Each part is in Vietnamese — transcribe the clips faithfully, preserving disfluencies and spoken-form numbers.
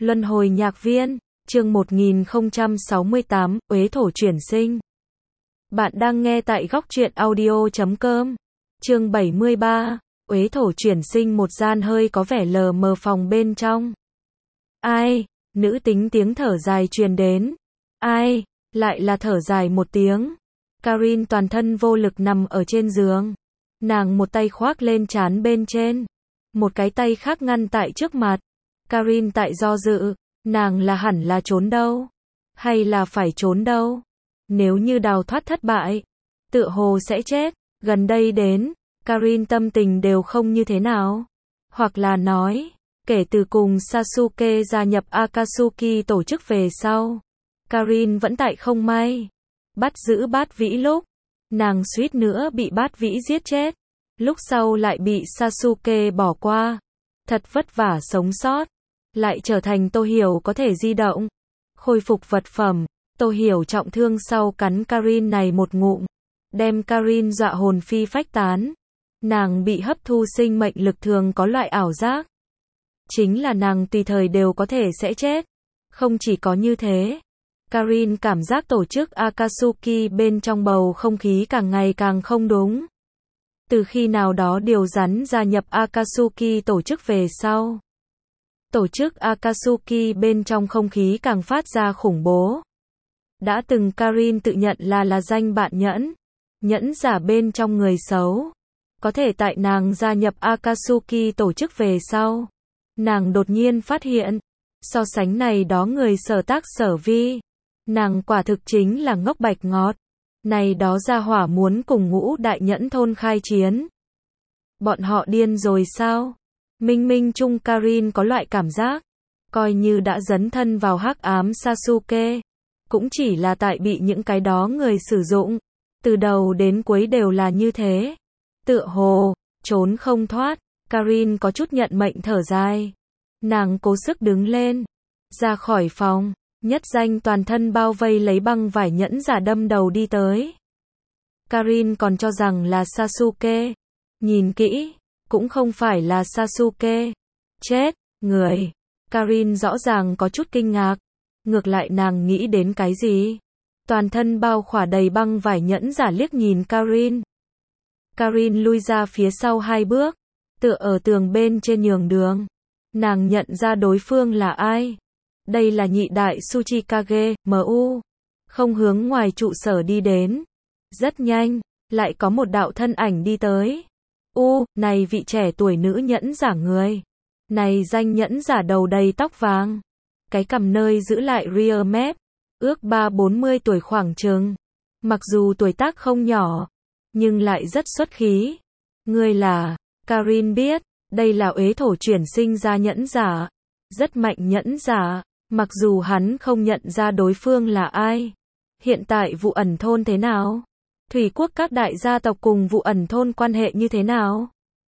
Luân hồi nhạc viên, chương một nghìn không trăm sáu mươi tám, uế thổ chuyển sinh. Bạn đang nghe tại góc truyện audio chấm com. Chương bảy mươi ba, uế thổ chuyển sinh. Một gian hơi có vẻ lờ mờ phòng bên trong. Ai? Nữ tính tiếng thở dài truyền đến. Ai? Lại là thở dài một tiếng. Karin toàn thân vô lực nằm ở trên giường. Nàng một tay khoác lên trán bên trên, một cái tay khác ngăn tại trước mặt. Karin tại do dự, nàng là hẳn là trốn đâu, hay là phải trốn đâu. Nếu như đào thoát thất bại, tựa hồ sẽ chết. Gần đây đến, Karin tâm tình đều không như thế nào. Hoặc là nói, kể từ cùng Sasuke gia nhập Akatsuki tổ chức về sau, Karin vẫn tại không may bắt giữ Bát Vĩ lúc, nàng suýt nữa bị Bát Vĩ giết chết. Lúc sau lại bị Sasuke bỏ qua, thật vất vả sống sót, lại trở thành Tô Hiểu có thể di động, khôi phục vật phẩm. Tô Hiểu trọng thương sau cắn Karin này một ngụm, đem Karin dọa hồn phi phách tán. Nàng bị hấp thu sinh mệnh lực thường có loại ảo giác, chính là nàng tùy thời đều có thể sẽ chết. Không chỉ có như thế, Karin cảm giác tổ chức Akatsuki bên trong bầu không khí càng ngày càng không đúng. Từ khi nào đó Điều Rắn gia nhập Akatsuki tổ chức về sau, tổ chức Akatsuki bên trong không khí càng phát ra khủng bố. Đã từng Karin tự nhận là là danh bạn nhẫn, nhẫn giả bên trong người xấu. Có thể tại nàng gia nhập Akatsuki tổ chức về sau, nàng đột nhiên phát hiện, so sánh này đó người sở tác sở vi, nàng quả thực chính là ngốc bạch ngọt. Này đó gia hỏa muốn cùng ngũ đại nhẫn thôn khai chiến. Bọn họ điên rồi sao? Minh minh chung Karin có loại cảm giác, coi như đã dấn thân vào hắc ám Sasuke, cũng chỉ là tại bị những cái đó người sử dụng. Từ đầu đến cuối đều là như thế. Tựa hồ, trốn không thoát. Karin có chút nhận mệnh thở dài. Nàng cố sức đứng lên, ra khỏi phòng. Nhất danh toàn thân bao vây lấy băng vải nhẫn giả đâm đầu đi tới. Karin còn cho rằng là Sasuke. Nhìn kỹ, cũng không phải là Sasuke. Chết, người. Karin rõ ràng có chút kinh ngạc. Ngược lại nàng nghĩ đến cái gì? Toàn thân bao khỏa đầy băng vải nhẫn giả liếc nhìn Karin. Karin lui ra phía sau hai bước, tựa ở tường bên trên nhường đường. Nàng nhận ra đối phương là ai. Đây là nhị đại Tsuchikage, em u. Không hướng ngoài trụ sở đi đến. Rất nhanh, lại có một đạo thân ảnh đi tới. U, này vị trẻ tuổi nữ nhẫn giả người. Này danh nhẫn giả đầu đầy tóc vàng. Cái cằm nơi giữ lại rear mép. Ước ba bốn mươi tuổi khoảng chừng. Mặc dù tuổi tác không nhỏ, nhưng lại rất xuất khí. Người là, Karin biết, đây là uế thổ chuyển sinh ra nhẫn giả. Rất mạnh nhẫn giả. Mặc dù hắn không nhận ra đối phương là ai. Hiện tại vụ ẩn thôn thế nào? Thủy quốc các đại gia tộc cùng vụ ẩn thôn quan hệ như thế nào?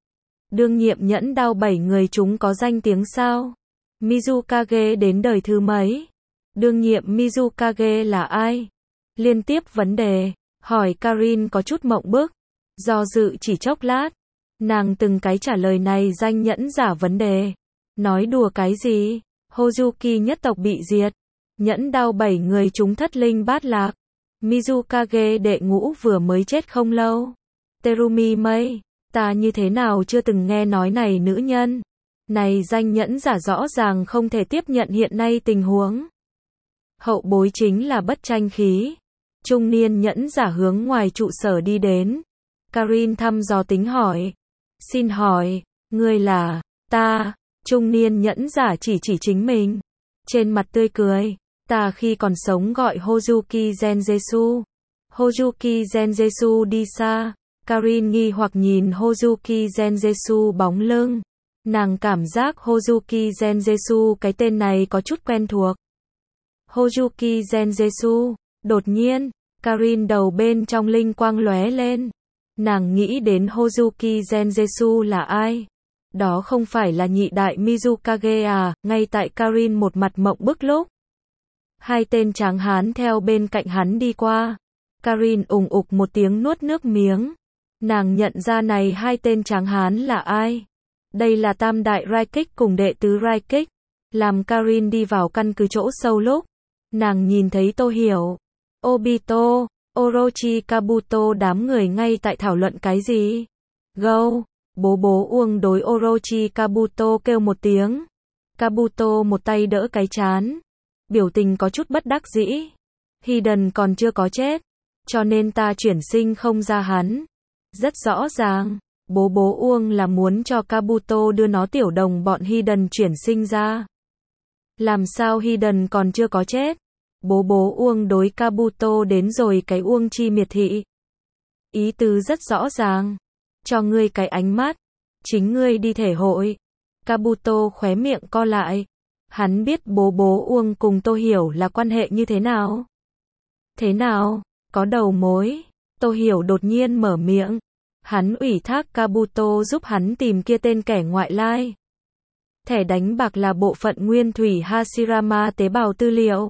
Đương nhiệm nhẫn đao bảy người chúng có danh tiếng sao? Mizukage đến đời thứ mấy? Đương nhiệm Mizukage là ai? Liên tiếp vấn đề, hỏi Karin có chút mộng bức. Do dự chỉ chốc lát, nàng từng cái trả lời này danh nhẫn giả vấn đề. Nói đùa cái gì? Hozuki nhất tộc bị diệt. Nhẫn đao bảy người chúng thất linh bát lạc. Mizukage đệ ngũ vừa mới chết không lâu. Terumi Mei, ta như thế nào chưa từng nghe nói này nữ nhân. Này danh nhẫn giả rõ ràng không thể tiếp nhận hiện nay tình huống. Hậu bối chính là bất tranh khí. Trung niên nhẫn giả hướng ngoài trụ sở đi đến. Karin thăm dò tính hỏi. Xin hỏi, ngươi là, ta. Trung niên nhẫn giả chỉ chỉ chính mình. Trên mặt tươi cười. Ta khi còn sống gọi Hozuki Genjetsu. Hozuki Genjetsu đi xa. Karin nghi hoặc nhìn Hozuki Genjetsu bóng lưng. Nàng cảm giác Hozuki Genjetsu cái tên này có chút quen thuộc. Hozuki Genjetsu. Đột nhiên, Karin đầu bên trong linh quang lóe lên. Nàng nghĩ đến Hozuki Genjetsu là ai? Đó không phải là nhị đại Mizukage à? Ngay tại Karin một mặt mộng bức lúc, hai tên tráng hán theo bên cạnh hắn đi qua. Karin ùng ục một tiếng nuốt nước miếng. Nàng nhận ra này hai tên tráng hán là ai? Đây là tam đại Raikage cùng đệ tứ Raikage. Làm Karin đi vào căn cứ chỗ sâu lúc nàng nhìn thấy Tô Hiểu, Obito, Orochi Kabuto đám người ngay tại thảo luận cái gì. Gâu, bố bố Uông đối Orochi Kabuto kêu một tiếng. Kabuto một tay đỡ cái trán, biểu tình có chút bất đắc dĩ. Hiden còn chưa có chết, cho nên ta chuyển sinh không ra hắn. Rất rõ ràng, bố bố Uông là muốn cho Kabuto đưa nó tiểu đồng bọn Hiden chuyển sinh ra. Làm sao Hiden còn chưa có chết? Bố bố Uông đối Kabuto đến rồi cái Uông chi miệt thị. Ý tứ rất rõ ràng. Cho ngươi cái ánh mắt, chính ngươi đi thể hội. Kabuto khóe miệng co lại. Hắn biết bố bố Uông cùng Tô Hiểu là quan hệ như thế nào. Thế nào? Có đầu mối. Tô Hiểu đột nhiên mở miệng. Hắn ủy thác Kabuto giúp hắn tìm kia tên kẻ ngoại lai. Thẻ đánh bạc là bộ phận nguyên thủy Hashirama tế bào tư liệu.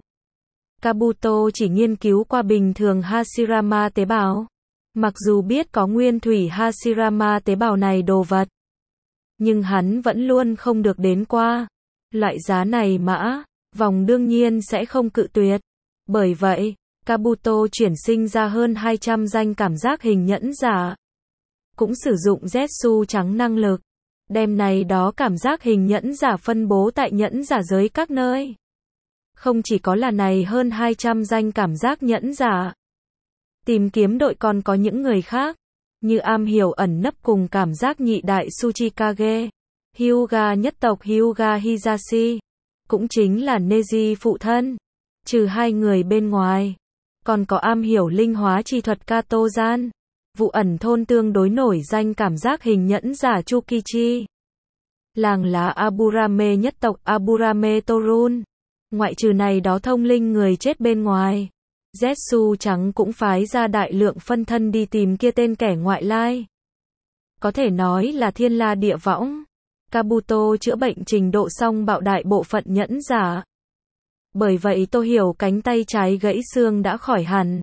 Kabuto chỉ nghiên cứu qua bình thường Hashirama tế bào. Mặc dù biết có nguyên thủy Hashirama tế bào này đồ vật, nhưng hắn vẫn luôn không được đến qua. Loại giá này mã, vòng đương nhiên sẽ không cự tuyệt. Bởi vậy, Kabuto chuyển sinh ra hơn hai trăm danh cảm giác hình nhẫn giả. Cũng sử dụng Zetsu trắng năng lực. Đem này đó cảm giác hình nhẫn giả phân bố tại nhẫn giả giới các nơi. Không chỉ có là này hơn hai trăm danh cảm giác nhẫn giả. Tìm kiếm đội còn có những người khác, như am hiểu ẩn nấp cùng cảm giác nhị đại Tsuchikage, Hyuga nhất tộc Hyuga Hizashi, cũng chính là Neji phụ thân. Trừ hai người bên ngoài, còn có am hiểu linh hóa chi thuật Kato-gian, vụ ẩn thôn tương đối nổi danh cảm giác hình nhẫn giả Chukichi. Làng lá Aburame nhất tộc Aburame Torun. Ngoại trừ này đó thông linh người chết bên ngoài, Zetsu trắng cũng phái ra đại lượng phân thân đi tìm kia tên kẻ ngoại lai. Có thể nói là thiên la địa võng. Kabuto chữa bệnh trình độ song bạo đại bộ phận nhẫn giả. Bởi vậy Tô Hiểu cánh tay trái gãy xương đã khỏi hẳn.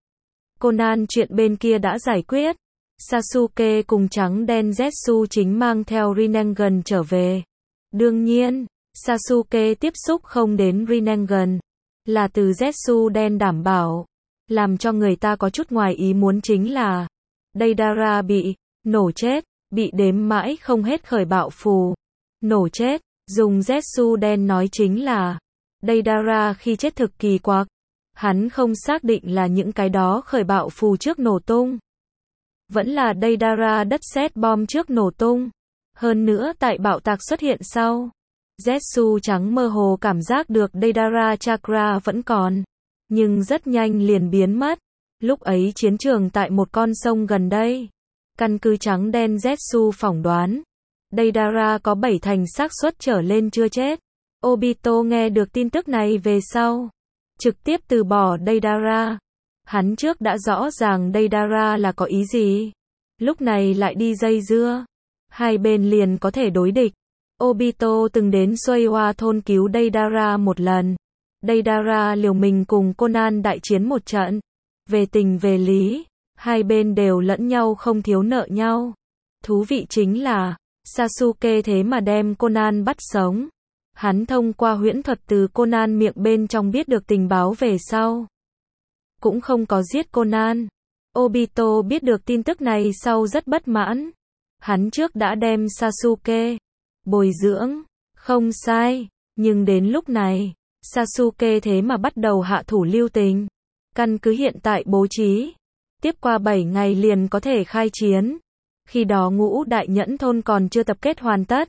Conan chuyện bên kia đã giải quyết. Sasuke cùng trắng đen Zetsu chính mang theo Rinnegan trở về. Đương nhiên, Sasuke tiếp xúc không đến Rinnegan, là từ Zetsu đen đảm bảo. Làm cho người ta có chút ngoài ý muốn chính là Deidara bị nổ chết, bị đếm mãi không hết khởi bạo phù. Nổ chết, dùng Zetsu đen nói chính là Deidara khi chết thực kỳ quặc. Hắn không xác định là những cái đó khởi bạo phù trước nổ tung, vẫn là Deidara đất sét bom trước nổ tung. Hơn nữa tại bạo tạc xuất hiện sau, Zetsu trắng mơ hồ cảm giác được Deidara chakra vẫn còn, nhưng rất nhanh liền biến mất. Lúc ấy chiến trường tại một con sông gần đây. Căn cứ trắng đen Zetsu phỏng đoán, Deidara có bảy thành xác suất trở lên chưa chết. Obito nghe được tin tức này về sau, trực tiếp từ bỏ Deidara. Hắn trước đã rõ ràng Deidara là có ý gì, lúc này lại đi dây dưa, hai bên liền có thể đối địch. Obito từng đến Suiwa thôn cứu Deidara một lần. Deidara liều mình cùng Conan đại chiến một trận. Về tình về lý, hai bên đều lẫn nhau không thiếu nợ nhau. Thú vị chính là, Sasuke thế mà đem Conan bắt sống. Hắn thông qua huyễn thuật từ Conan miệng bên trong biết được tình báo về sau, cũng không có giết Conan. Obito biết được tin tức này sau rất bất mãn. Hắn trước đã đem Sasuke bồi dưỡng, không sai, nhưng đến lúc này, Sasuke thế mà bắt đầu hạ thủ lưu tình. Căn cứ hiện tại bố trí, tiếp qua bảy ngày liền có thể khai chiến. Khi đó ngũ đại nhẫn thôn còn chưa tập kết hoàn tất.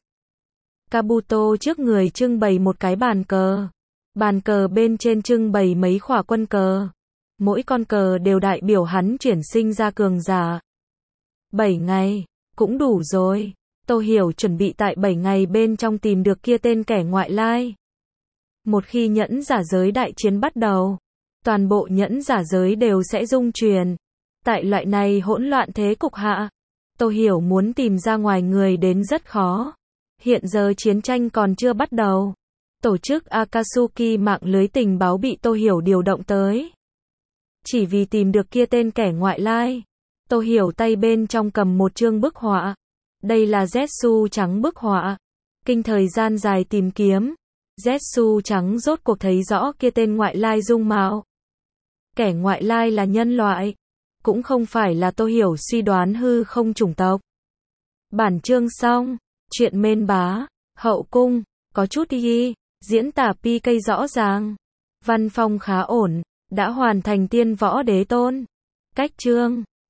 Kabuto trước người trưng bày một cái bàn cờ. Bàn cờ bên trên trưng bày mấy khỏa quân cờ. Mỗi con cờ đều đại biểu hắn chuyển sinh ra cường giả. bảy ngày, cũng đủ rồi. Tô Hiểu chuẩn bị tại bảy ngày bên trong tìm được kia tên kẻ ngoại lai. Một khi nhẫn giả giới đại chiến bắt đầu, toàn bộ nhẫn giả giới đều sẽ rung chuyển. Tại loại này hỗn loạn thế cục hạ, Tô Hiểu muốn tìm ra ngoài người đến rất khó. Hiện giờ chiến tranh còn chưa bắt đầu. Tổ chức Akatsuki mạng lưới tình báo bị Tô Hiểu điều động tới. Chỉ vì tìm được kia tên kẻ ngoại lai. Tô Hiểu tay bên trong cầm một chương bức họa. Đây là Zetsu trắng bức họa. Kinh thời gian dài tìm kiếm, Zetsu trắng rốt cuộc thấy rõ kia tên ngoại lai dung mạo. Kẻ ngoại lai là nhân loại. Cũng không phải là Tô Hiểu suy đoán hư không chủng tộc. Bản chương xong. Chuyện mên bá. Hậu cung. Có chút y. Diễn tả pi cây rõ ràng. Văn phong khá ổn. Đã hoàn thành tiên võ đế tôn. Cách chương.